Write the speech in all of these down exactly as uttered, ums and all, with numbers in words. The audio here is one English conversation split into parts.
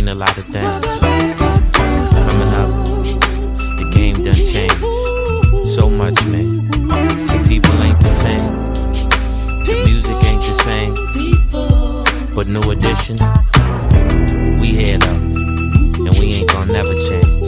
seen a lot of things. Coming up, the game done changed so much, man. The people ain't the same, the music ain't the same. But New Edition, we head up, and we ain't gonna never change.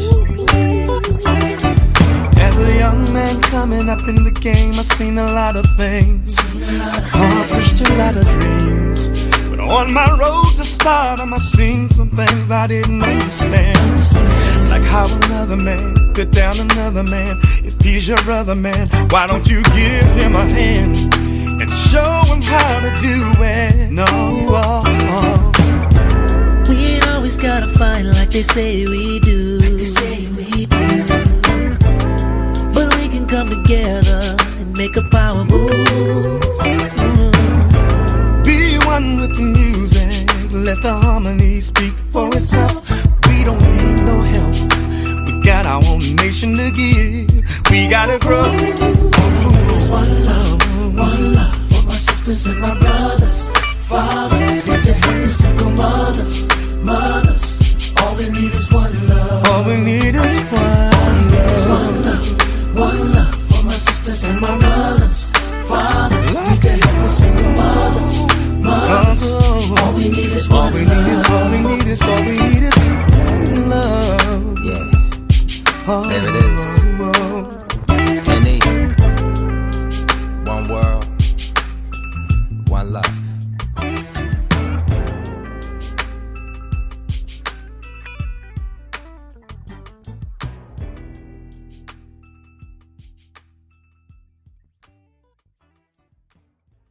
As a young man coming up in the game, I've seen a lot of things, accomplished a lot of dreams. But on my road to stardom, I've seen some things I didn't understand. Like how another man could down another man. If he's your brother, man, why don't you give him a hand and show him how to do it? No, oh, oh. We ain't always gotta fight like they say we do. Like they say we do. But we can come together and make a power move. Be one with the music, let the harmony speak for itself. We don't need no help, we got our own nation to give. We gotta grow.